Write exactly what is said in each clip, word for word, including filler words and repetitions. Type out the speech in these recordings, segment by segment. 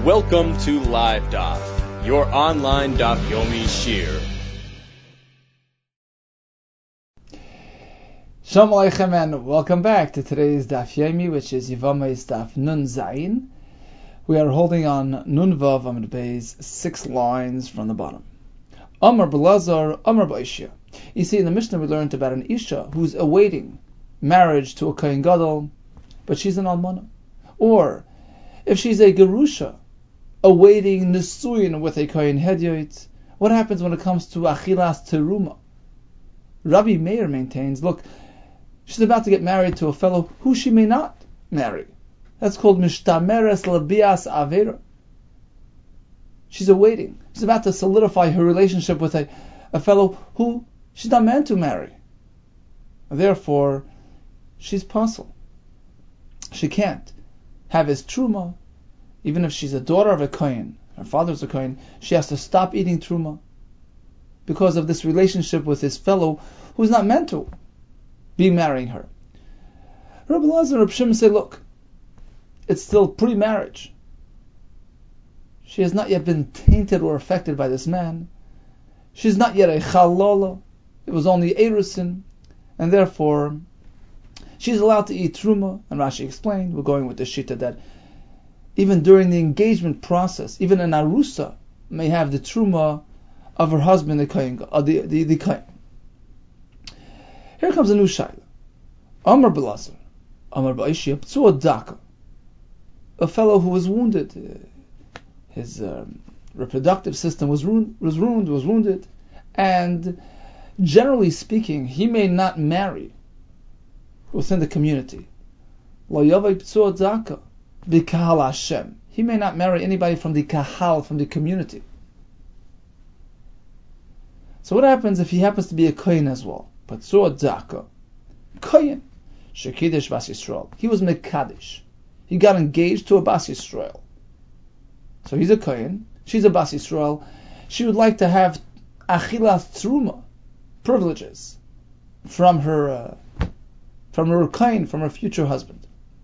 Welcome to Live Daf, your online Daf Yomi Shir. Shalom Aleichem and welcome back to today's Daf Yomi, which is Yevamah's Daf Nun Zayin. We are holding on Nun Vav Amud Bey's six lines from the bottom. Amar Belazar, Amar Ba'ishya. You see, in the Mishnah we learned about an Isha who's awaiting marriage to a Kohen Gadol, but she's an Almana. Or, if she's a Gerusha, awaiting Nisuyin with a Kohen Hedyot, what happens when it comes to Achilas Teruma? Rabbi Meir maintains, look, she's about to get married to a fellow who she may not marry. That's called Mishtameres Labias Avera. She's awaiting. She's about to solidify her relationship with a, a fellow who she's not meant to marry. Therefore, she's puzzled. She can't have his truma, even if she's a daughter of a kohen, her father's a kohen. She has to stop eating truma because of this relationship with this fellow who's not meant to be marrying her. Rabbi Elazar and Rabbi Shimon say, look, it's still pre-marriage. She has not yet been tainted or affected by this man. She's not yet a chalola. It was only erusin, and therefore she's allowed to eat truma. And Rashi explained, we're going with the shita that even during the engagement process, even an arusa may have the truma of her husband, the kohen, uh, the the, the kohen. Here comes a new shaila. Amar Belazar, Amar Ba'ishya, P'tzua Daka, a fellow who was wounded. Uh, his um, reproductive system was ruined, was ruined, was wounded, and generally speaking, he may not marry within the community. Lo yavai P'tzua Daka. B'kahal Hashem. He may not marry anybody from the kahal, from the community. So what happens if he happens to be a kohen as well? Patzur Daka. Kohen. Shekidesh Bas Yisrael. He was Mekadesh. He got engaged to a Bas Yisrael. So he's a kohen. She's a Bas Yisrael. She would like to have Achilas Truma, privileges, from her, uh, from her kohen, from her future husband.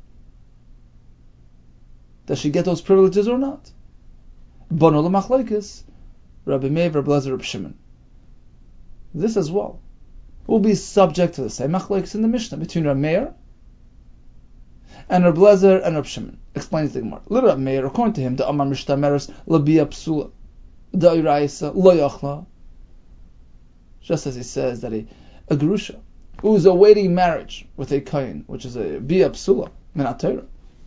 Does she get those privileges or not? Bono l'machloikis, Rabbi Meir, Rabbi Elazar, Rabbi Shimon. This as well will be subject to the same machloikis in the Mishnah between Rabbi Meir and Rabbi Elazar and Rabbi Shimon. Explains the Gemara. Little Rabbi Meir, according to him, the Amar Mishtameres Labia Psula, the Iraisa Lo Yachla. Just as he says that a, a Gerusha who is awaiting marriage with a Kohen, which is a Bia Psula, Minat Torah,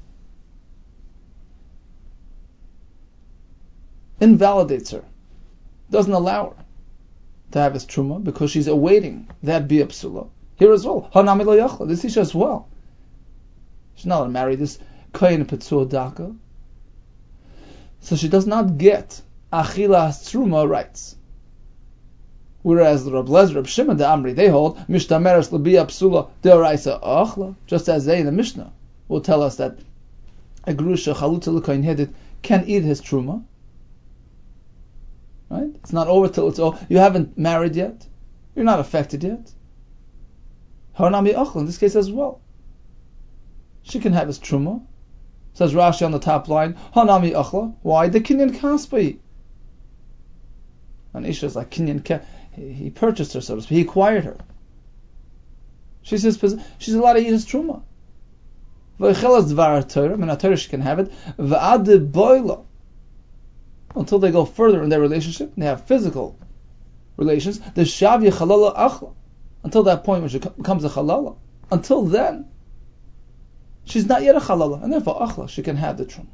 invalidates her, doesn't allow her to have his truma because she's awaiting that bia psula. Here as well, hanami lo yachla, this isha as well. She's not allowed to marry this kohen petzur daka, so she does not get achilas truma rights. Whereas the Rabbi Elazar, Rabbi Shimon, the Amri, they hold mishtameres lebia psula deoraisa achla, just as they in the Mishnah will tell us that a gerusha chalutza l'kohen hedit can eat his truma. Right? It's not over till it's over. You haven't married yet. You're not affected yet. Hanami achla in this case as well. She can have his truma. Says Rashi on the top line. Hanami achla. Why? The kinyan kaspai. And Isha is like kinyan ka. He, he purchased her, so to speak. He acquired her. She's his. She's allowed to eat his truma. V'chelas dvar Torah. Min Torah she can have it. V'ad boila. Until they go further in their relationship, they have physical relations. The shavya chalala achla. Until that point when she becomes a chalala. Until then, she's not yet a chalala, and therefore achla, she can have the truma.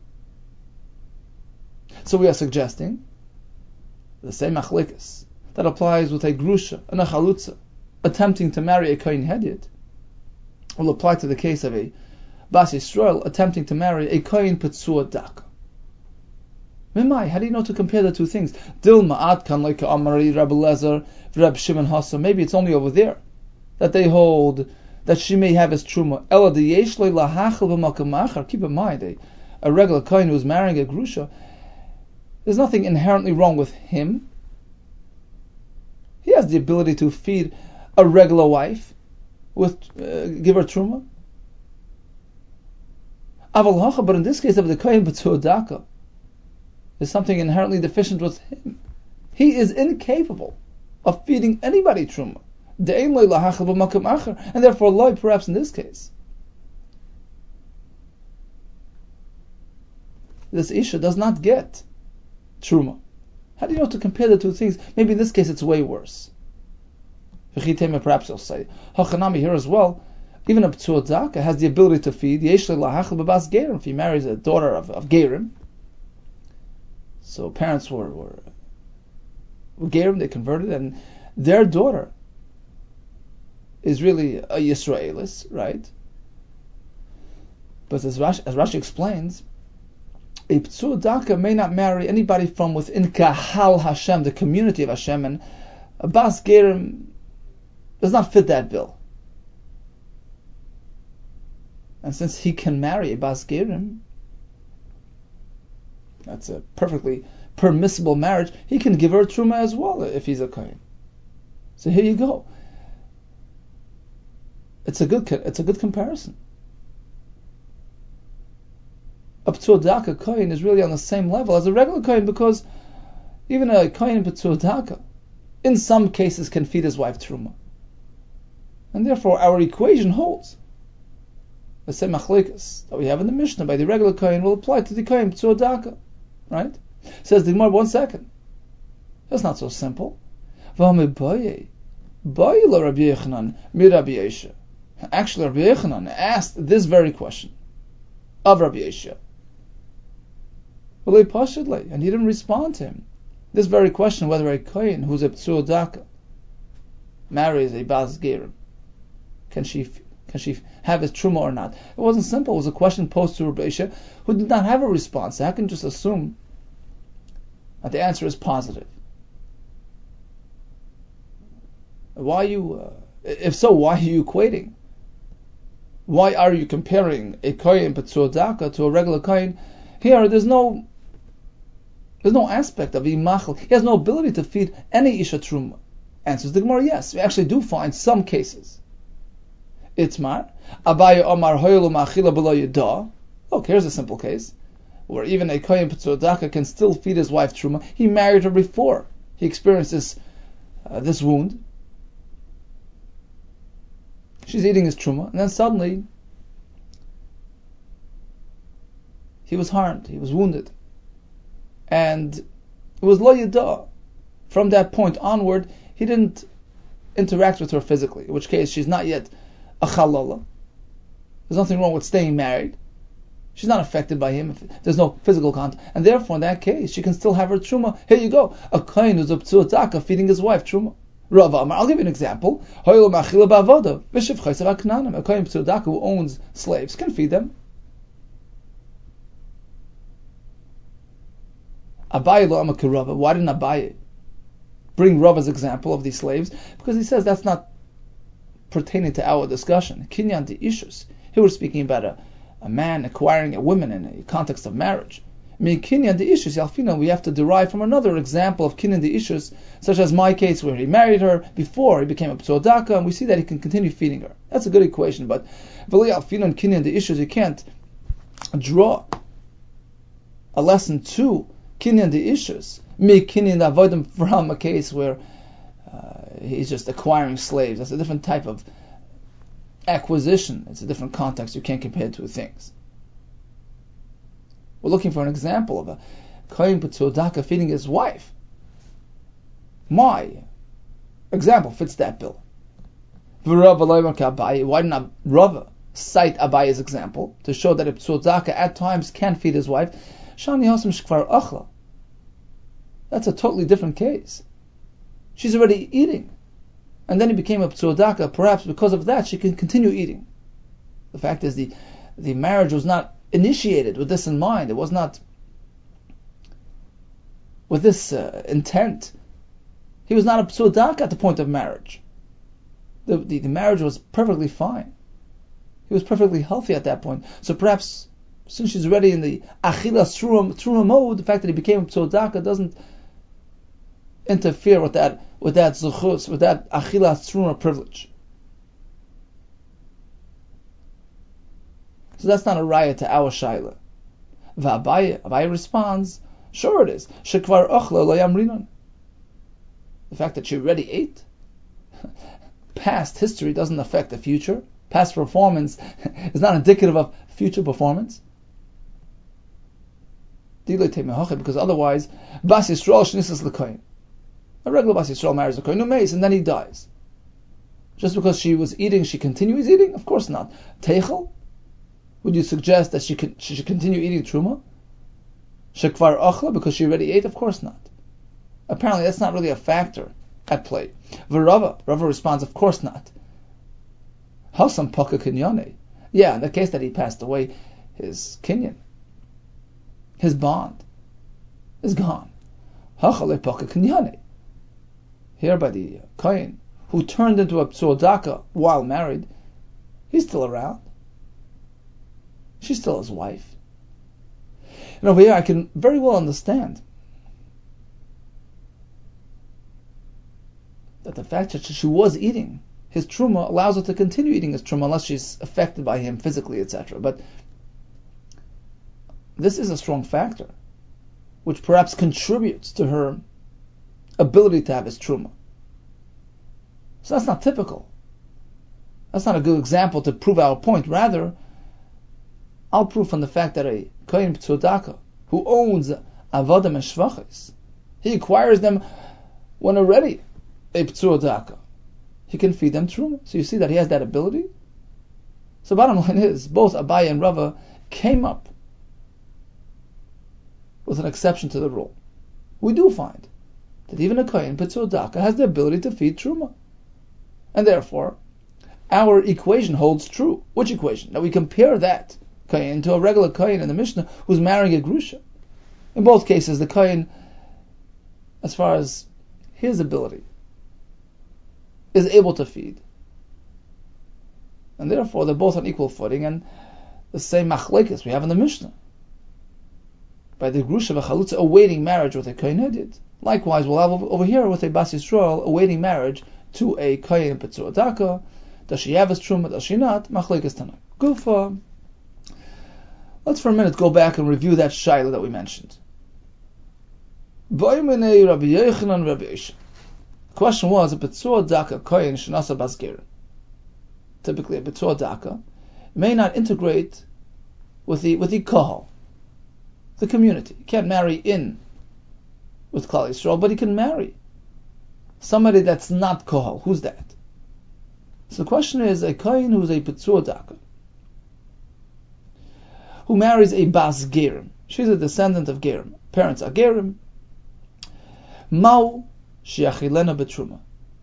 So we are suggesting the same achlikas that applies with a grusha and a chalutza attempting to marry a kohen hedyot will apply to the case of a Bas Yisrael attempting to marry a kohen petzur daka. Mimai, how do you know to compare the two things? Dilma Adkan like Amari, Rabbi Elazar, Rabbi Shimon Hassa. Maybe it's only over there that they hold that she may have his truma. Ela de yeshloi lahachel b'malkam achar. Keep in mind, a, a regular kohen who is marrying a grusha, there's nothing inherently wrong with him. He has the ability to feed a regular wife with uh, give her truma. Aval hacha, but in this case of the kohen b'tzur daka, There's something inherently deficient with him. He is incapable of feeding anybody truma. And therefore, loy, perhaps in this case, this Isha does not get truma. How do you know to compare the two things? Maybe in this case it's way worse. Perhaps you'll say, Hachanami here as well, even a P'tzua Daka has the ability to feed. If he marries a daughter of, of Gerim, so parents were, were, were Gerim, they converted, and their daughter is really a Yisraelis, right? But as Rashi, as Rashi explains, a P'tzua Daka may not marry anybody from within Kahal Hashem, the community of Hashem, and a Bas Gerim does not fit that bill. And since he can marry a Bas Gerim, that's a perfectly permissible marriage, he can give her Truma as well if he's a Kohen. So here you go. It's a good it's a good comparison. A P'tzua Daka Kohen is really on the same level as a regular Kohen, because even a Kohen P'tzua Daka, in some cases, can feed his wife Truma. And therefore our equation holds. The same machlikas that we have in the Mishnah by the regular Kohen will apply to the Kohen P'tzua Daka. Right? Says the Gemara, one second. That's not so simple. Actually, Rabbi Yochanan asked this very question of Rabbi Yeshua. And he didn't respond to him. This very question, whether a Kohen who's a P'tzua Daka marries a Bas Gerim, can she can she have his Truma or not? It wasn't simple. It was a question posed to Rabbi Yeshua, who did not have a response. I can just assume that the answer is positive. Why are you, uh, if so, why are you equating? Why are you comparing a Kohen P'tzua Daka to a regular Kohen? Here, there's no, there's no aspect of imachal. He has no ability to feed any Isha Truma. Answers the Gemara, yes. We actually do find some cases. Itmar, Abaya Omar Hoylu Machila Below Yada. Look, here's a simple case where even a Kohen P'tzua Daka can still feed his wife Truma. He married her before he experienced this, uh, this wound. She's eating his Truma, and then suddenly he was harmed, he was wounded. And it was Lo Yada. From that point onward, he didn't interact with her physically, in which case she's not yet a Chalala. There's nothing wrong with staying married. She's not affected by him if there's no physical contact. And therefore, in that case, she can still have her Truma. Here you go. A Kohen who's a P'tzua Daka feeding his wife Truma. Rav Amar, I'll give you an example. A Kohen P'tzua Daka who owns slaves can feed them. Abaye lo Amar Rava. Why didn't Abaye bring Rava's example of these slaves? Because he says that's not pertaining to our discussion. Kinyan de Ishus. Here we're speaking about a, a man acquiring a woman in a context of marriage. Kinyan de Ishus Yalfina, we have to derive from another example of Kinyan de Ishus, such as my case where he married her before he became a P'tzua Daka, and we see that he can continue feeding her. That's a good equation, but V'li Yalfina and Kinyan de Ishus, you can't draw a lesson to Kinyan de Ishus, me Kinyan avoid from a case where uh, he's just acquiring slaves. That's a different type of acquisition. It's a different context. You can't compare two things. We're looking for an example of a Kohen P'tzua Daka feeding his wife. My example fits that bill. Why didn't Rava cite Abaye's example to show that a P'tzua Daka at times can feed his wife? That's a totally different case. She's already eating. And then he became a P'tzua Daka. Perhaps because of that, she can continue eating. The fact is, the, the marriage was not initiated with this in mind. It was not with this uh, intent. He was not a P'tzua Daka at the point of marriage. The, the, the marriage was perfectly fine. He was perfectly healthy at that point. So perhaps, since she's already in the Achila Truma mode, the fact that he became a P'tzua Daka doesn't interfere with that, with that zuchus, with that Achila Truma privilege. So that's not a raya to our shaila. V'Abaye, Abaye responds, Sure it is. Shekvar ochla lo yamrinon. The fact that she already ate, past history doesn't affect the future. Past performance is not indicative of future performance. Because otherwise, Bas Yisrael shnisas l'koyin. A regular Bas Yisrael marries a koyin umeis and then he dies. Just because she was eating, she continues eating? Of course not. Teichel? Would you suggest that she, can, she should continue eating truma? Shekvar ochla, because she already ate? Of course not. Apparently that's not really a factor at play. V'Rava, Rava responds, of course not. Hasam paka kinyane. Yeah, in the case that he passed away, his kinyan, his bond, is gone. Hachale paka kinyane. Here by the kohen, who turned into a psuodaka while married, he's still around. She's still his wife. And over here I can very well understand that the fact that she was eating his truma allows her to continue eating his truma unless she's affected by him physically, et cetera. But this is a strong factor, which perhaps contributes to her ability to have his truma. So that's not typical. That's not a good example to prove our point. Rather, I'll prove from the fact that a kohen p'tzudaka who owns avodim and shvachis, he acquires them when already a p'tzudaka. He can feed them truma. So you see that he has that ability. So bottom line is, both Abaye and Rava came up with an exception to the rule. We do find that even a kohen p'tzudaka has the ability to feed truma. And therefore, our equation holds true. Which equation? Now we compare that kohen to a regular kohen in the Mishnah who's marrying a grusha. In both cases, the kohen, as far as his ability, is able to feed. And therefore, they're both on equal footing, and the same machlekes we have in the Mishnah. By the grusha v'chalutza awaiting marriage with a kohen hedid. Likewise, we'll have over here with a Bas Yisrael awaiting marriage to a kohen p'tzudaka. Does she have his truma? Does she not? Machlekes tanai. Gufa. Let's for a minute go back and review that shaila that we mentioned. The question was, a p'tzudaka kohen shenasa bas gerim. Typically, a p'tzudaka may not integrate with the with the kohal, the community. He can't marry in with Klal Yisrael, but he can marry somebody that's not kohal. Who's that? So the question is, a kohen who's a p'tzudaka, who marries a bas gerim. She's a descendant of gerim. Parents are gerim. Mau shiachilena betruma.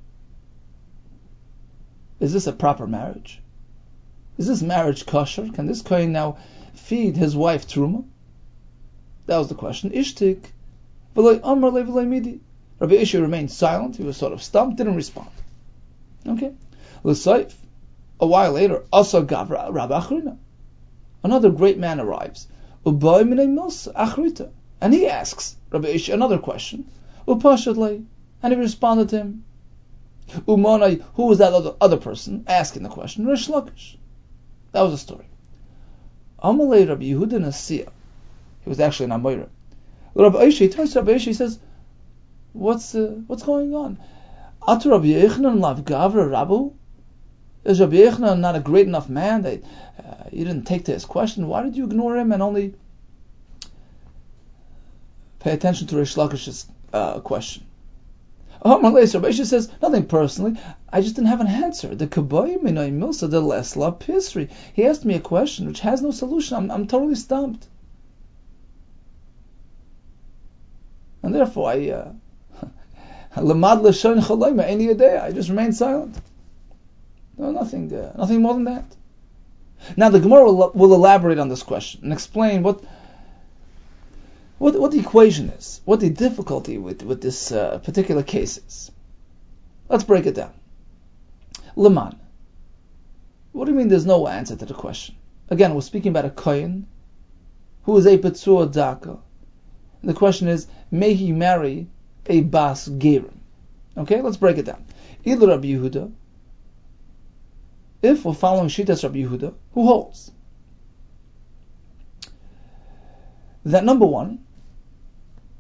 Is this a proper marriage? Is this marriage kosher? Can this kohen now feed his wife truma? That was the question. Ishtik. V'loi amar le v'loi midi. Rabbi Isha remained silent. He was sort of stumped, didn't respond. Okay. L'saif. A while later, asa gavra Rabbi Achrina. Another great man arrives. Ubay minei milsa achrita. And he asks Rabbi Isha another question. Upashadlei. And he responded to him. Umonai, who was that other, other person asking the question? Rish Lakish. That was the story. Amalei Rabbi Yehuda Nasiya. He was actually an Amoira. Rabbi Isha, he turns to Rabbi Isha, he says, What's uh, what's going on? Atu Rabbi Yechanan lav gavra Rabu? Is Rabbi Yechanan not a great enough man that uh, you didn't take to his question? Why did you ignore him and only pay attention to Rish Lakish's uh, question? Oh, Rabbi Isha says, nothing personally. I just didn't have an answer. The kaboy minay milsa de lesla pisri. He asked me a question which has no solution. I'm, I'm totally stumped. And therefore, I uh, I just remained silent. No, nothing, uh, nothing more than that. Now the Gemara will, will elaborate on this question and explain what, what, what the equation is, what the difficulty with with this uh, particular case is. Let's break it down. Leman. What do you mean? There's no answer to the question. Again, we're speaking about a kohen who is a petzua daka. The question is, may he marry a bas gerim? Okay, let's break it down. Either Rabbi Yehuda, if we're following Shitas Rabbi Yehuda, who holds that number one,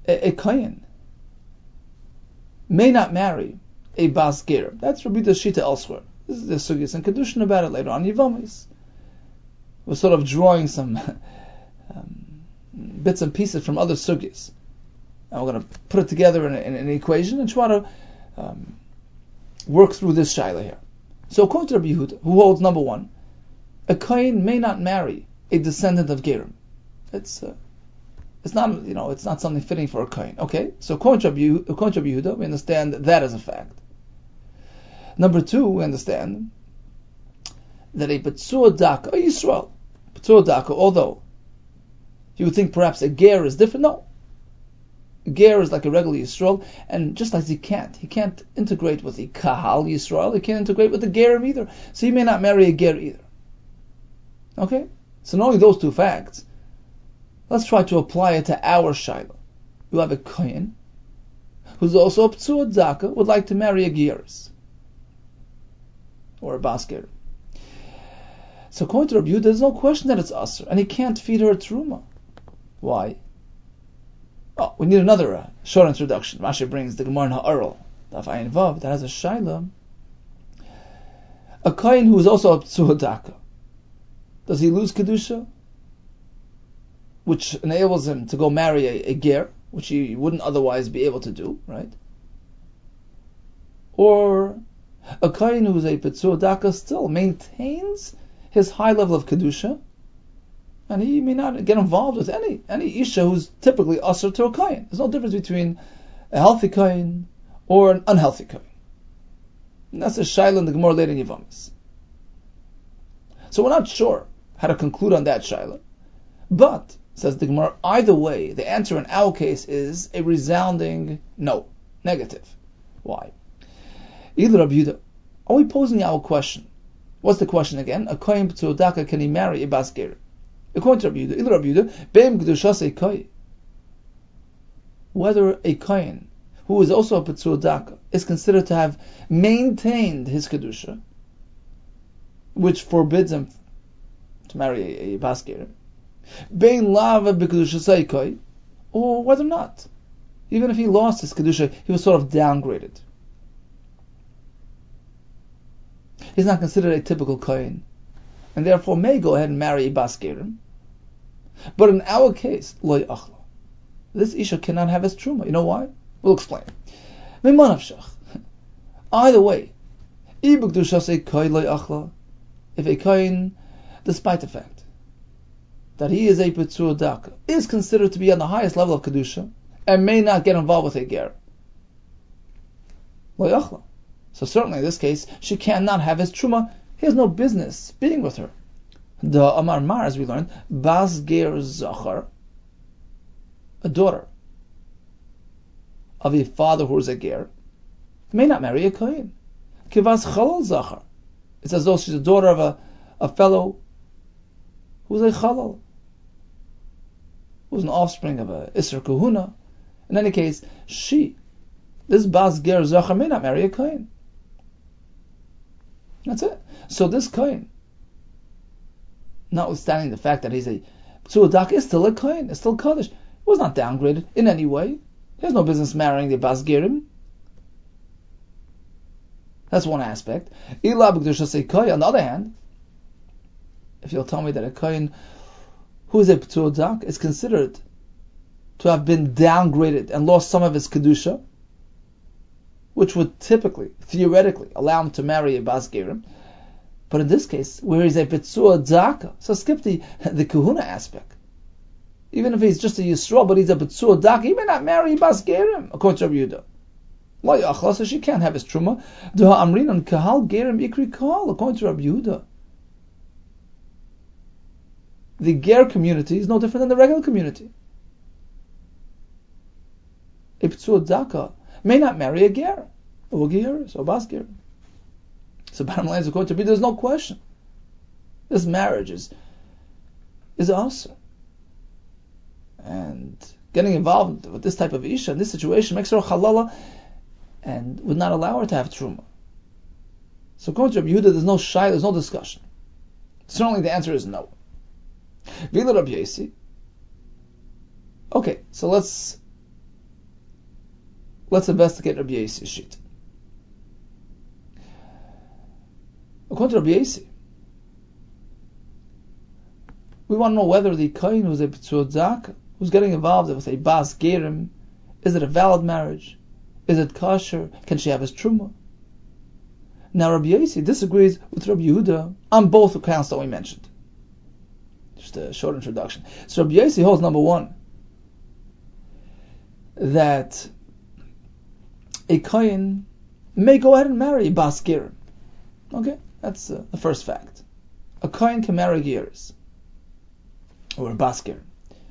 a, a kohen may not marry a bas ger. That's Rabbi Yehuda's shita elsewhere. This is the sugis and kedushin about it later on. Yivamis. We're sort of drawing some um, bits and pieces from other sugis, and we're going to put it together in, a, in an equation and try to um, work through this shaila here. So according to Rabbi Yehuda, who holds number one, a kohen may not marry a descendant of gerim. It's uh, it's not you know it's not something fitting for a kohen. Okay, so according to Rabbi Yehuda, according to Rabbi Yehuda, we understand that as a fact. Number two, we understand that a Betzur Daka, a Yisrael, Betzur Daka, although you would think perhaps a ger is different, no. A ger is like a regular Yisrael, and just like he can't, he can't integrate with the Kahal Yisrael, he can't integrate with the gerim either, so he may not marry a ger either. Okay? So knowing those two facts, let's try to apply it to our Shiloh. You have a kohen who's also a Betzur Daka, would like to marry a geris or a bas ger. So according to Rabbi Yehuda, there's no question that it's Asr, and he can't feed her a truma. Why? Oh, we need another uh, short introduction. Rashi brings the Gemara in Ha'aral, Daf Ayin Vav, that has a shaila. A kohen who is also a Betzur Daka, does he lose kedusha, which enables him to go marry a, a ger, which he wouldn't otherwise be able to do, right? Or a kohen who is a Betzur Daka still maintains his high level of kedusha, and he may not get involved with any any isha who's typically asr to a kohen. There's no difference between a healthy kohen or an unhealthy kohen. And that's a shaila in the Gemara later in Yevamis. So we're not sure how to conclude on that shaila, but says the Gemara, either way, the answer in our case is a resounding no, negative. Why? Either Rabbi Yehuda, are we posing our question? What's the question again? A kohen Betzur Daka, can he marry a bas ger? According to Rabbi Yehuda, either Rabbi Yehuda, be'em kedushas kohen, whether a kohen who is also a Betzur Daka is considered to have maintained his kedusha, which forbids him to marry a, a bas ger, bein lava b'kedushas kohen, or whether or not, even if he lost his kedusha, he was sort of downgraded. He's not considered a typical kohen, and therefore may go ahead and marry a bas gerim. But in our case, loy achla, this isha cannot have his truma. You know why? We'll explain. Either way, if a kohen, despite the fact that he is a Betzur Daka, is considered to be on the highest level of kedusha and may not get involved with a ger, loy achla. So certainly in this case, she cannot have his truma. He has no business being with her. The Amar Mar, as we learned, bas ger zachar, a daughter of a father who is a ger, may not marry a kohen. Kivas chalal zachar. It's as though she's a daughter of a, a fellow who is a chalal, who's an offspring of a Isser Kahuna. In any case, she, this bas ger zachar, may not marry a kohen. That's it. So this kohen, notwithstanding the fact that he's a Betzur Daka, is still a kohen, is still kaddish. He was not downgraded in any way. He has no business marrying the bas gerim. That's one aspect. Ila b'kedushas kohen. On the other hand, if you'll tell me that a kohen who is a Betzur Daka is considered to have been downgraded and lost some of his kedusha, which would typically, theoretically, allow him to marry a bas gerim, but in this case, where he's a Betzur Daka, so skip the the kahuna aspect. Even if he's just a Yisrael, but he's a Betzur Daka, he may not marry a bas gerim, according to Rabbi Yehuda. Lo yachla, so she can't have his truma. Duha amrin on kahal gerim ikri kahal, according to Rabbi Yehuda. The ger community is no different than the regular community. A Betzur Daka may not marry a ger, or a geris, or bas ger. So bottom line is, according to me, there's no question. This marriage is is awesome. And getting involved with this type of isha in this situation makes her a halala and would not allow her to have truma. So according to Rabbi Yehuda, there's no shy, there's no discussion. Certainly the answer is no. Vila Rabbi Yossi. Okay, so let's Let's investigate Rabbi Yossi sheet. According to Rabbi Yossi, we want to know whether the kohen who's a B'tzur who's getting involved with a Bas Gerim, is it a valid marriage? Is it kosher? Can she have his truma? Now Rabbi Yossi disagrees with Rabbi Yehuda on both accounts that we mentioned. Just a short introduction. So Rabbi Yossi holds, number one, that a kohen may go ahead and marry a Bas Gerim. Okay, that's uh, the first fact. A kohen can marry Geras, or a Bas Gerim.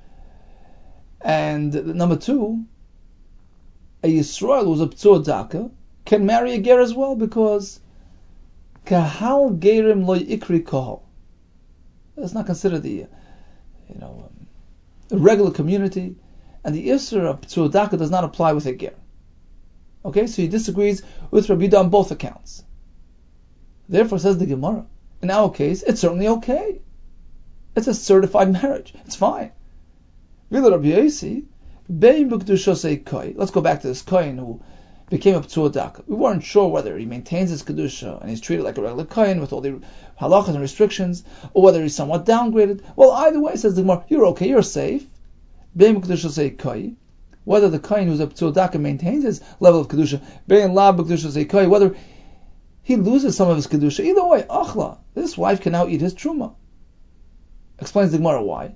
And uh, number two, a Yisrael who's a B'tzur Daka can marry a ger as well, because kahal gerim lo ikri kahal. It's not considered the, you know, um, a regular community, and the Isra of B'tzur Daka does not apply with a ger. Okay, so he disagrees with Rabbi Yehuda on both accounts. Therefore, says the Gemara, in our case, it's certainly okay. It's a certified marriage. It's fine. V'ila Rabbi Yossi, let's go back to this kohen who became a B'tzur Daka. We weren't sure whether he maintains his kedusha and he's treated like a regular kohen with all the halachas and restrictions, or whether he's somewhat downgraded. Well, either way, says the Gemara, you're okay, you're safe. Whether the kohen who's a B'tzur Daka maintains his level of kedusha, whether he loses some of his kedusha, either way, achla, this wife can now eat his truma. Explains the Gemara why.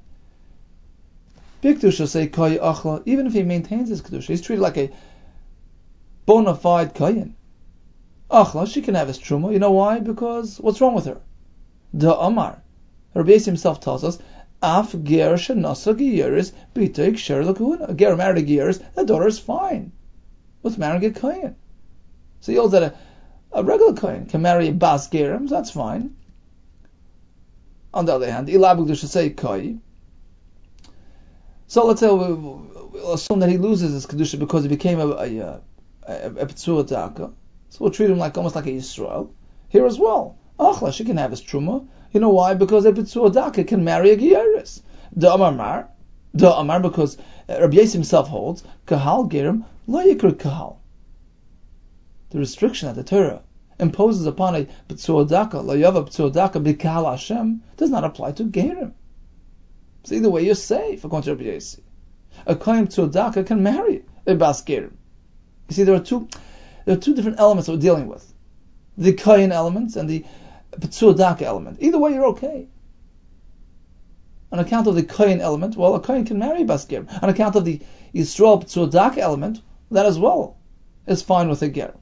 Even if he maintains his kedusha, he's treated like a bona fide kohen. Achla, she can have his truma. You know why? Because what's wrong with her? Da Amar. Rabbi Yossi himself tells us, Af ger shenasa geyeres b'teik sher l'kahuna. A ger married a geyeres, that daughter is fine with marrying a kohen. So he holds that a, a regular kohen can marry a bas gerim, so that's fine. On the other hand, ilab kedusha say kohen. So let's say we'll, we'll assume that he loses his kedusha because he became a a, a, a, a B'tzur Daka. So we'll treat him like almost like a Yisrael. Here as well, achla, she can have his truma. You know why? Because a B'tzur Daka can marry a Geyeris. Da Amar Mar, Da Amar, because Rabbi Yossi himself holds kahal gerim lo yikra kahal. The restriction that the Torah imposes upon a B'tzur Daka, lo yava B'tzur Daka b'kahal Hashem, does not apply to gerim. So either way, you're safe, according to Rabbi Yossi. A kohen B'tzur Daka can marry a Bas Gerim. You see, there are two there are two different elements that we're dealing with. The kohen element and the B'tzur Daka element. Either way, you're okay. On account of the kohen element, well, a kohen can marry a Bas Gerim. On account of the Yisrael B'tzur Daka element, that as well is fine with a ger.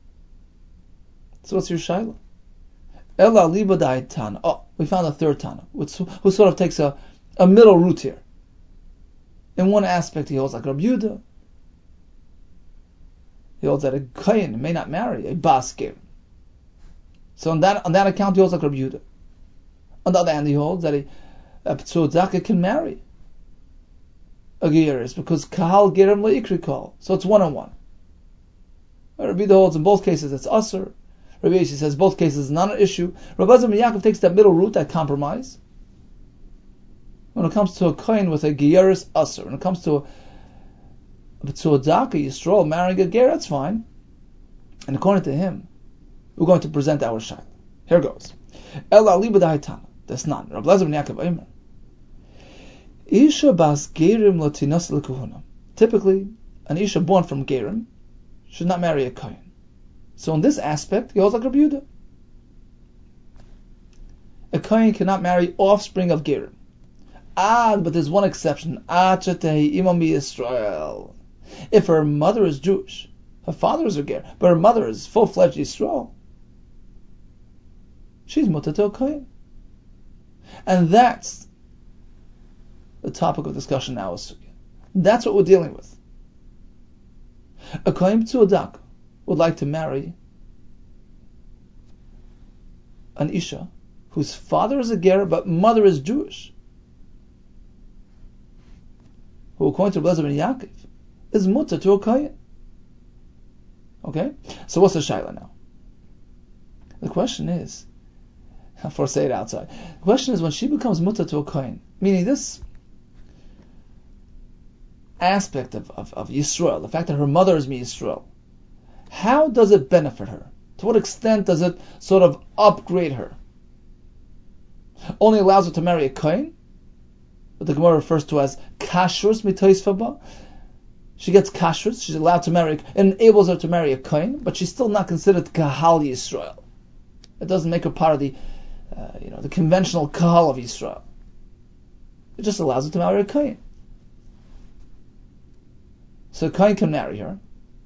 So what's your shaila? Ella liba da'id tana. Oh, we found a third tana, which, who sort of takes a a middle route here. In one aspect, he holds like Rabbi Yehuda. He holds that a kohen may not marry a bas gerim. So on that on that account, he holds like Rabbi Yehuda. On the other hand, he holds that a, a B'tzur Daka can marry a geyeris because kahal gerim lo ikri kahal. So it's one on one. Rabbi Yehuda holds in both cases it's usher. Rabbi Yossi says both cases is not an issue. Rabbi Eliezer ben Yaakov takes that middle route, that compromise. When it comes to a kohen with a geyeris usher, when it comes to a B'tzur Daka Yisrael marrying a ger, that's fine. And according to him, we're going to present our shayla. Here goes. El ali b'da'itana. That's not. Rabbi Eliezer ben Yaakov Omer. Isha bas gerim latinas l'kuhuna. Typically, an isha born from gerim should not marry a kohen. So in this aspect, he holds like Rabbi Yehuda. A kohen cannot marry offspring of gerim. Ah, but there's one exception. If her mother is Jewish, her father is a ger, but her mother is full-fledged Yisrael, she's mutar to a kohen. And that's the topic of discussion now. That's what we're dealing with. A kohen B'tzur Daka would like to marry an isha whose father is a ger, but mother is Jewish, who according to Rabbi Eliezer ben Yaakov is mutar to a kohen. Okay? So what's the shayla now? The question is, for say it outside, the question is when she becomes mutar to a kohen, meaning this aspect of, of, of Yisrael, the fact that her mother is Yisrael, how does it benefit her? To what extent does it sort of upgrade her? Only allows her to marry a kohen, what the Gemara refers to as kashrus mitoisfaba. She gets kashrus, she's allowed to marry, it enables her to marry a kohen, but she's still not considered kahal Yisrael. It doesn't make her part of the, uh, you know, the conventional kahal of Yisrael. It just allows her to marry a kohen. So a kohen can marry her.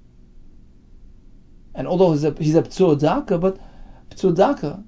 And although he's a, he's a P'tur Daka, but P'tur Daka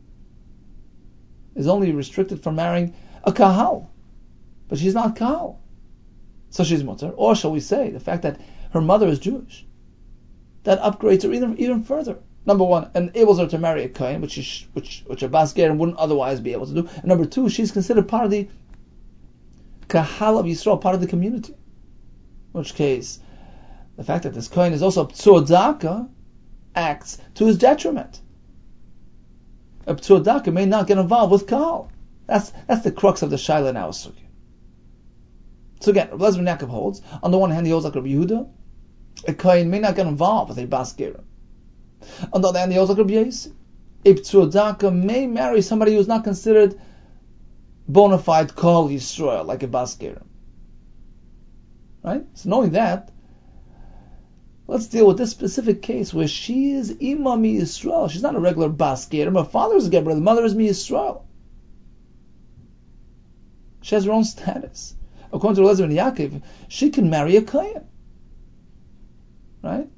is only restricted from marrying a kahal. But she's not kahal. So she's mutter. Or shall we say, the fact that her mother is Jewish, that upgrades her even, even further. Number one, enables her to marry a kohen, which is, which which a bas gerim wouldn't otherwise be able to do. And number two, she's considered part of the kahal of Yisrael, part of the community. In which case, the fact that this kohen is also P'tur Daka acts to his detriment. A P'tur Daka may not get involved with kahal. That's that's the crux of the shaila in our sugya. So again, Rabbi Eliezer ben Yaakov holds, on the one hand he holds like Rabbi Yehuda, a kohen may not get involved with a bas gerim. On the other hand, he holds like Rabbi Yossi, a P'tur Daka may marry somebody who is not considered bona fide kahal Yisrael, like a bas gerim. Right? So knowing that, let's deal with this specific case where she is Ima mi Yisrael. She's not a regular bas gerim. Her father is a Geber, the mother is mi Yisrael. She has her own status. According to Rabbi Eliezer ben Yaakov, she can marry a kohen. Right?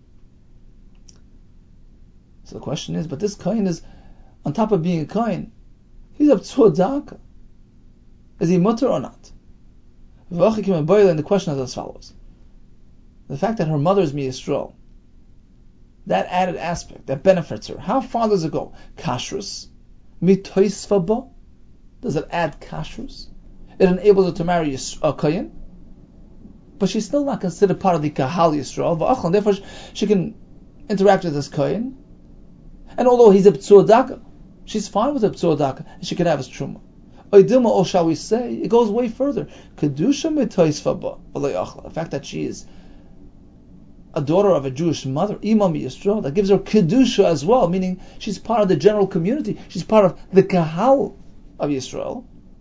So the question is, but this kohen is, on top of being a kohen, he's a P'tur Daka. Is he mutter or not? And the question is as follows. The fact that her mother is mi Yisrael, that added aspect, that benefits her, how far does it go? Kashrus? Mitoisfaba? Does it add kashrus? It enables her to marry a kohen, but she's still not considered part of the kahal Yisrael, and therefore she can interact with this kohen. And although he's a P'tur Daka, she's fine with a P'tur Daka, and she can have his truma. Oidilma, or shall we say, it goes way further. Kedusha mitoisfaba, the fact that she is a daughter of a Jewish mother, Ima mi Yisrael, that gives her kedusha as well, meaning she's part of the general community. She's part of the kahal of Yisrael.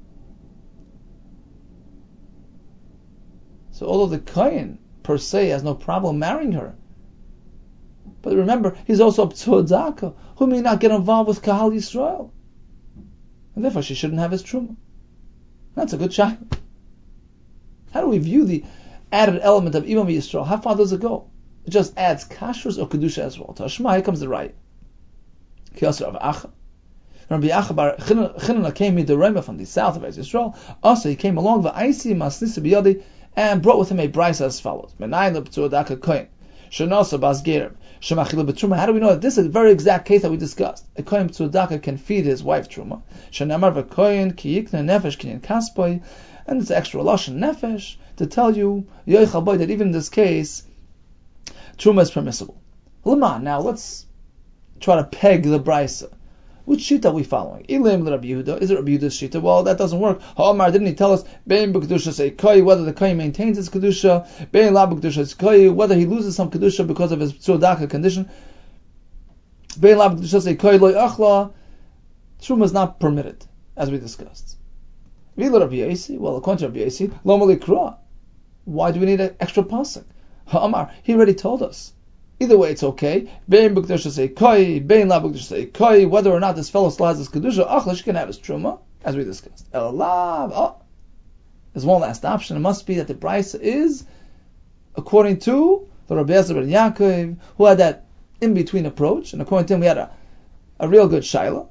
So although the kohen per se has no problem marrying her, but remember, he's also a P'tur Daka, who may not get involved with kahal Yisrael, and therefore she shouldn't have his truma. That's a good shot. How do we view the added element of Ima mi Yisrael? How far does it go? It just adds kashrus or kedusha as well. To Hashma, here comes the right. Kiyasar of Acha. Rabbi Acha bar Chinana came midorema from the south of Yisrael. Also, he came along v'aisi masnisa biyadi and brought with him a brisa as follows: Menayin leP'tur Daka kohen shenosa bas gerim shemachila b'truma. How do we know that this is the very exact case that we discussed? A kohen P'tur Daka can feed his wife truma. Shenamar v'kohen ki yikna nefesh kinyan kaspoy, and it's extra lashon nefesh to tell you yoichal boy that even in this case truma is permissible. Lema, now let's try to peg the brisa. Which shita are we following? Ilim Rabbi Yehuda. Is it Rabbi Yehuda's shita? Well, that doesn't work. Ha'omar, didn't he tell us bein b'kedusha say koi, whether the koi maintains his kedusha, bein la b'kedusha say koi, whether he loses some kedusha because of his P'tur Daka condition, bein la b'kedusha say koi loy achla. Truma is not permitted, as we discussed. V'ila Rabbi Yossi. Well, according to Rabbi Yossi, lo malikra. Why do we need an extra pasuk? Ha'omar, he already told us. Either way, it's okay. Bein b'kedusha say koi, bein la b'kedusha say koi. Whether or not this fellow still has his kedusha, achla, she can have his truma, as we discussed. Elav, oh, there's one last option. It must be that the brisa is according to the Rabbi Eliezer ben Yaakov, who had that in between approach, and according to him, we had a, a real good shaila.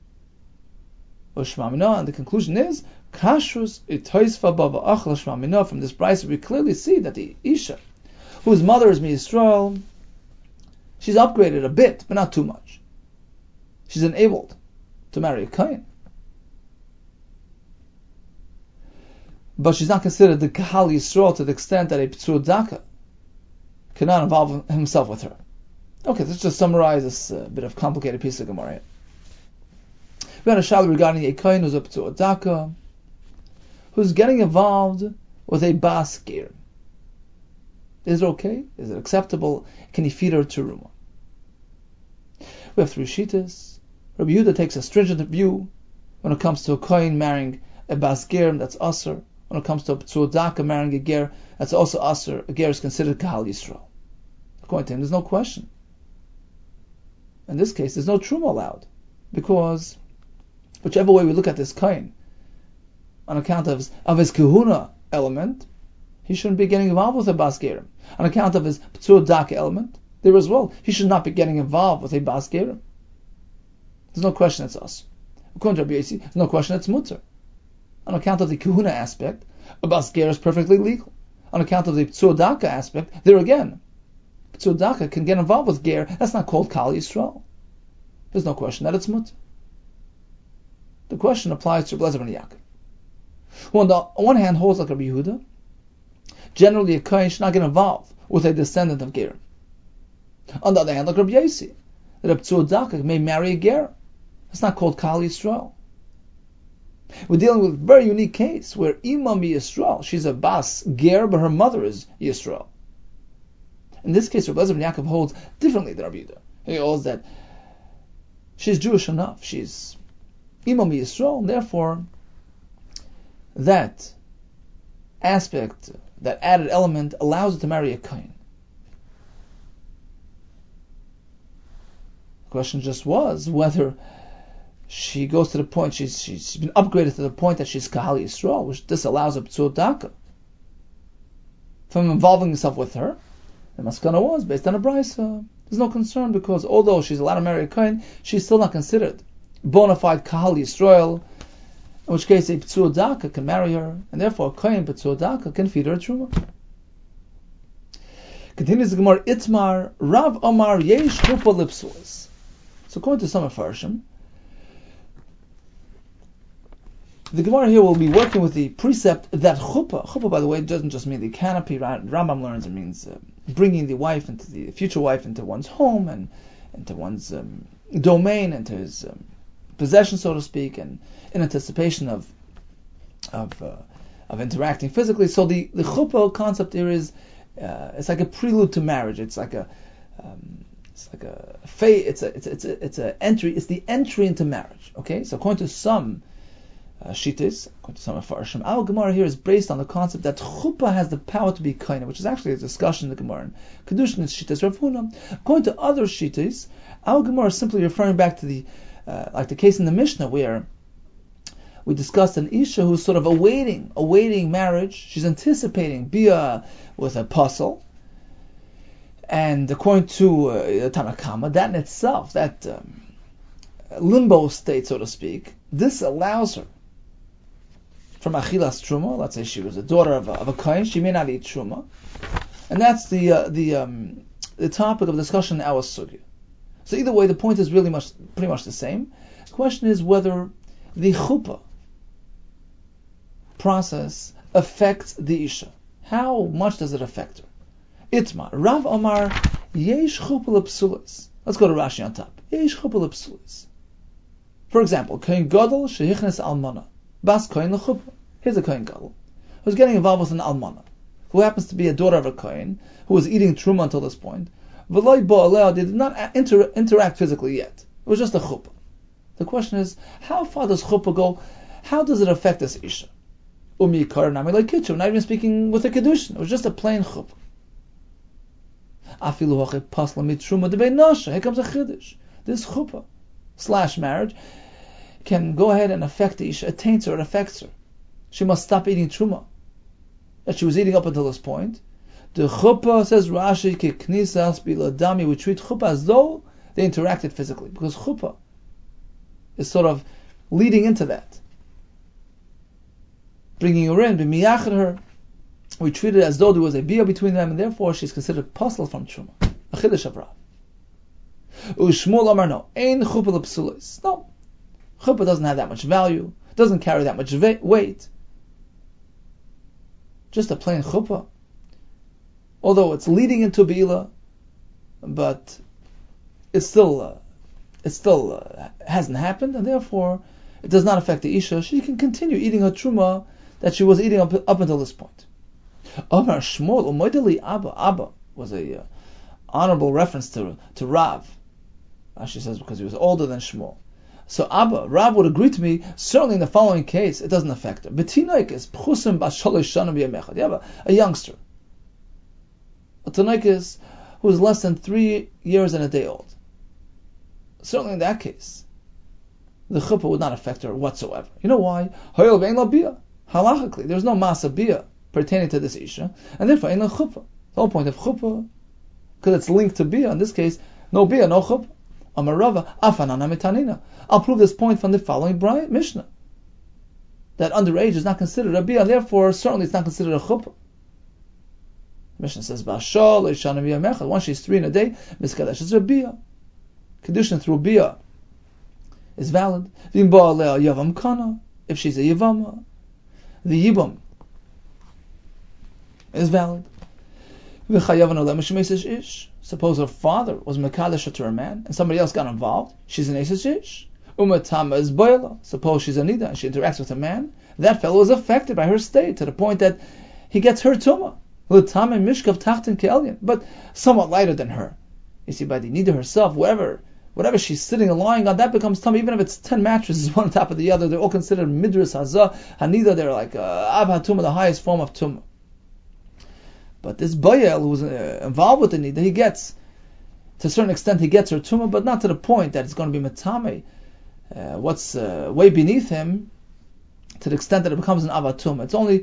And the conclusion is kashrus itoisfa bava achla shmamina. From this brisa, we clearly see that the isha, whose mother is mi Yisrael, she's upgraded a bit, but not too much. She's enabled to marry a kohen. But she's not considered the kahal Yisrael to the extent that a P'tur Daka cannot involve himself with her. Okay, let's just summarize this uh, bit of complicated piece of Gemara. We had a shaila regarding a kohen who's a P'tur Daka, who's getting involved with a bas gerim. Is it okay? Is it acceptable? Can he feed her teruma? We have three shittas. Rabbi Yehuda takes a stringent view when it comes to a kohen marrying a bas ger, that's aser. When it comes to a p'tzur daka marrying a ger, that's also aser. A ger is considered kahal Yisrael. According to him, there's no question. In this case, there's no truma allowed, because whichever way we look at this kohen, on account of his, of his kahuna element, he shouldn't be getting involved with a bas gerim. On account of his p'tzur daka element, there as well, he should not be getting involved with a bas gerim. There's no question it's us. According to Rabbi Yossi, there's no question it's mutter. On account of the kahuna aspect, a bas ger is perfectly legal. On account of the p'tzur daka aspect, there again, p'tzur daka can get involved with ger. That's not called kahal Yisrael. There's no question that it's mutter. The question applies to Rabbi Eliezer ben Yaakov, who on the one hand holds like Rabbi Yehuda. Generally, a kohen should not get involved with a descendant of ger. On the other hand, like Rabbi Yossi, that a p'tzur daka may marry a ger. It's not called kahal Yisrael. We're dealing with a very unique case where Imam Yisrael, she's a bas ger, but her mother is Yisrael. In this case, Rabbi Eliezer ben Yaakov holds differently than Rabbi Yehuda. He holds that she's Jewish enough, she's Imam Yisrael, and therefore that aspect, that added element, allows her to marry a kohen. The question just was whether she goes to the point, she's, she's been upgraded to the point that she's kahal Yisrael, which this allows a p'tzur daka from involving himself with her. The maskana was based on a brisa. There's no concern, because although she's allowed to marry a kohen, she's still not considered bona fide kahal Yisrael, in which case a p'tzur daka can marry her, and therefore a kohen p'tzur daka can feed her a truma. Continues the Gemara, Itmar, Rav Omar, Yesh chuppah lipsulis. So according to some Mefarshim, the Gemara here will be working with the precept that chuppah, chuppah by the way doesn't just mean the canopy, Rambam learns it means uh, bringing the wife into the future wife into one's home and into one's um, domain, into his um, possession, so to speak, and in anticipation of of uh, of interacting physically. So the, the chuppah concept here is uh, it's like a prelude to marriage. It's like a um, it's like a it's a it's a, it's a it's a entry. It's the entry into marriage. Okay, so according to some Uh, Shittis, according to some Mefarshim, our Gemara here is based on the concept that chuppah has the power to be kohen, which is actually a discussion in the Gemara in Kedushin is Shittis Rav Huna. According to other Shittis, our Gemara is simply referring back to the, uh, like the case in the Mishnah where we discussed an Isha who's sort of awaiting, awaiting marriage. She's anticipating bia with a puzzle, and according to uh, Tanakama, that in itself, that um, limbo state, so to speak, this allows her from achilas truma. Let's say she was a daughter of a, of a kohen, she may not eat truma, and that's the uh, the um, the topic of discussion in our sugya. So either way, the point is really much pretty much the same. The question is whether the chuppah process affects the isha. How much does it affect her? Itmar Rav Omar yesh chuppah l'psulis. Let's go to Rashi on top. Yesh chuppah l'psulis. For example, kohen gadol shehichnes almana. Bas kohen l'chuppah. Here's a kohen gadol who's getting involved with an almana, who happens to be a daughter of a kohen, who was eating truma until this point. V'loi bo'aleh, they did not inter- interact physically yet. It was just a chuppah. The question is, how far does chuppah go? How does it affect this isha? Umi yikar nami lo kitchu. Not even speaking with a kedushin. It was just a plain chuppah. Afilu hachet pasla mit truma debei nasha. Here comes a chiddush. This chuppah slash marriage can go ahead and affect the isha. It taints her, it affects her. She must stop eating truma that she was eating up until this point. The chuppah, says Rashi, ki knisas biladami, we treat chuppah as though they interacted physically, because chuppah is sort of leading into that, bringing her in, b'miyachad her. We treat it as though there was a bia between them, and therefore she's considered apostle from truma. A chiddush of Rav. Ushmuel Amar, no, ein chuppah l'psulis. No, chuppah doesn't have that much value, doesn't carry that much weight. Just a plain chuppah, although it's leading into Beila, but it's still uh, it still uh, hasn't happened, and therefore it does not affect the isha. She can continue eating her truma that she was eating up, up until this point. Amar Shmuel umoideli Abba. Abba was a uh, honorable reference to to Rav. Rashi says because he was older than Shmuel. So Abba, Rav would agree to me, certainly in the following case, it doesn't affect her. Betinoik is pchusim b'shalosh shana b'yamechad. You have a, a youngster. A tanoik is who is less than three years and a day old. Certainly in that case, the chuppah would not affect her whatsoever. You know why? Hoyel ve'en la bia. Halachically, there's no masa bia pertaining to this isha, and therefore ein la chuppah. The whole point of chuppah, because it's linked to bia, in this case, no bia, no chuppah. Amarava, afanana mitanina. I'll prove this point from the following Mishnah. That underage is not considered a bia, therefore certainly it's not considered a chuppah. Mishnah says, Bashal, Ishana bia mechad. Once she's three in a day, miskadesh is a bia. Kedushin through bia is valid. Vimba alea yavam kana. If she's a yavama, the yibam is valid. Suppose her father was mekadesh to her man, and somebody else got involved. She's an eses ish. Umatama is boila. Suppose she's a nida and she interacts with a man. That fellow is affected by her state to the point that he gets her tumah. L'tama mishkav tachtin ke'elyon, but somewhat lighter than her. You see, by the nida herself, whatever, whatever she's sitting and lying on, that becomes tumah. Even if it's ten mattresses one on top of the other, they're all considered midras hazah hanida. They're like uh, ab hatumah, the highest form of tumah. But this Bayel, who's uh, involved with the nida, he gets, to a certain extent, he gets her tumah, but not to the point that it's going to be metame. Uh, what's uh, way beneath him, to the extent that it becomes an avatumah. It's only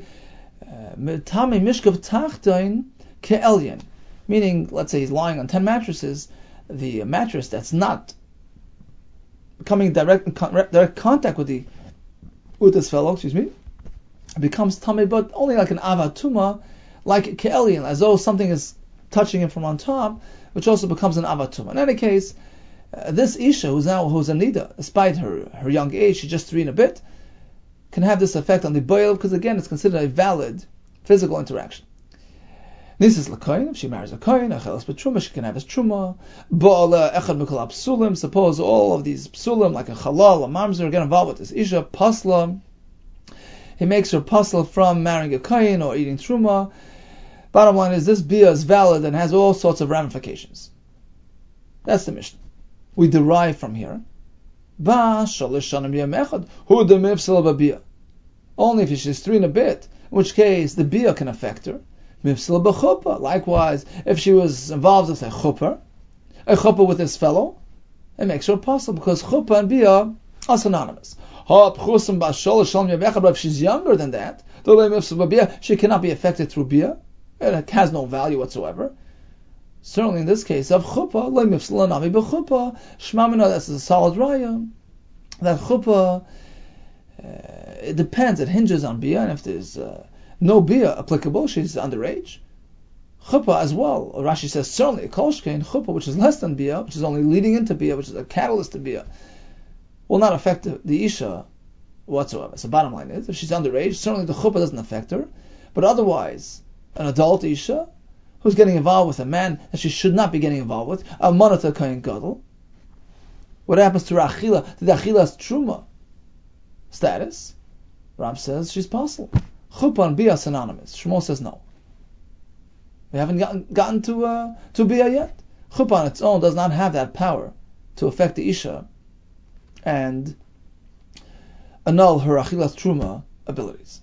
metame mishkav tachtain ke'elyon, meaning, let's say he's lying on ten mattresses, the mattress that's not coming in direct, direct contact with the with this fellow, excuse me, becomes tameh, but only like an avatumah, like ke'elyon, as though something is touching him from on top, which also becomes an avatumah. In any case, uh, this Isha, who's now who's a nida, despite her, her young age, she's just three and a bit, can have this effect on the boil, because again, it's considered a valid physical interaction. This is l'koyin. If she marries a koyin, achelas b'truma, she can have his truma. Ba'ala echad mikol psulim. Suppose all of these psulim, like a halal, a mamzer, get involved with this Isha, pasla. He makes her pasla from marrying a koyin or eating truma. Bottom line is, this bia is valid and has all sorts of ramifications. That's the Mishnah. We derive from here. Ba shalish shanim yamechad hu de mifsel b'bia. Only if she's three and a bit, in which case the bia can affect her. Mifsel b'chuppah. Likewise, if she was involved with a chuppah, a chuppah with this fellow, it makes her apostle, because chuppah and bia are synonymous. Ha pchusim ba shalish shanim yamechad. But if she's younger than that, she cannot be affected through bia. It has no value whatsoever. Certainly in this case of chuppah, le'mifslanami b'chuppah, shmamina, that's a solid raya. That chuppah, uh, it depends, it hinges on bia, and if there's uh, no bia applicable, she's underage. Chuppah as well, Rashi says certainly a kolshkein chuppah, which is less than bia, which is only leading into bia, which is a catalyst to bia, will not affect the, the isha whatsoever. So bottom line is, if she's underage, certainly the chuppah doesn't affect her, but otherwise, an adult isha who's getting involved with a man that she should not be getting involved with, a monata kain gadol. What happens to her achila? To the achila's truma status? Ram says she's possible. Chuppah and bia synonymous. Shmuel says no. We haven't gotten, gotten to uh, to bia yet. Chuppah on its own does not have that power to affect the isha and annul her achila's truma abilities.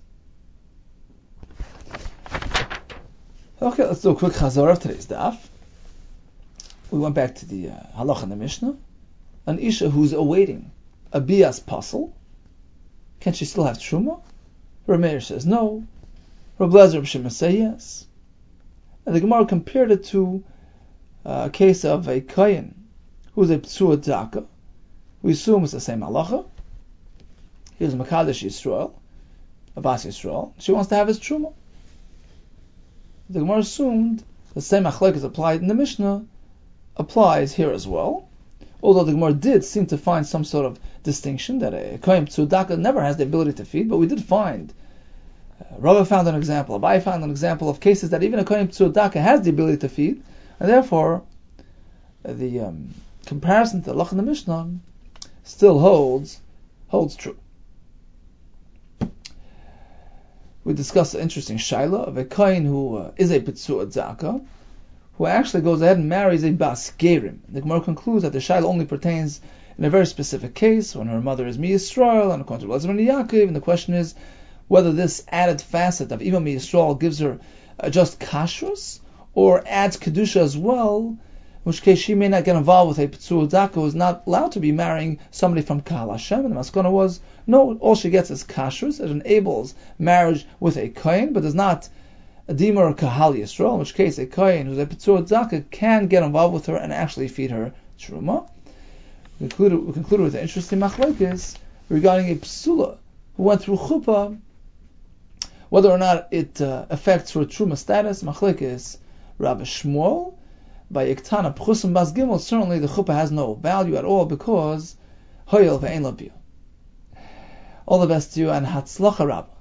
Okay, let's do a quick chazar of today's daf. We went back to the uh, halach in the Mishnah. An isha who's awaiting a bias puzzle, can she still have truma? Rameir says no. Rabbi Lezer Rabbi Shimon say yes. And the Gemara compared it to uh, a case of a kohen who's a psua daka. We assume it's the same halacha. He was a Makadesh Yisrael, a Bas Yisrael. She wants to have his truma. The Gemara assumed the same achlek applied in the Mishnah applies here as well. Although the Gemara did seem to find some sort of distinction that a kohen tzudaka never has the ability to feed, but we did find, uh, Rava found an example, Abai found an example of cases that even a kohen tzudaka has the ability to feed, and therefore uh, the um, comparison to the halach in the Mishnah still holds holds true. we discussed an interesting shaila of a kohen who uh, is a Petzuah Zaka, who actually goes ahead and marries a Bas Gerim. The Gemara concludes that the shaila only pertains in a very specific case, when her mother is Mi-Yisrael, and according to Elazar ben Yaakov, and the question is whether this added facet of Ima Mi-Yisrael gives her uh, just kashrus, or adds kedusha as well, in which case she may not get involved with a Petzuah Zaka who is not allowed to be marrying somebody from Kahal Hashem. And the maskana was, no, all she gets is kashrus. It enables marriage with a kohen, but does not deem her Kahal Yisrael, in which case a kohen who's a Petzuah Zaka can get involved with her and actually feed her truma. We concluded, we concluded with an interesting machlokes regarding a psula who went through chuppah, whether or not it uh, affects her truma status. Machlokes Rabbi Shmuel by Iktana Pchusim Bas Gimel, certainly the chuppah has no value at all because hoyel ve'ein labiyah. All the best to you and hatzlacha Rabba.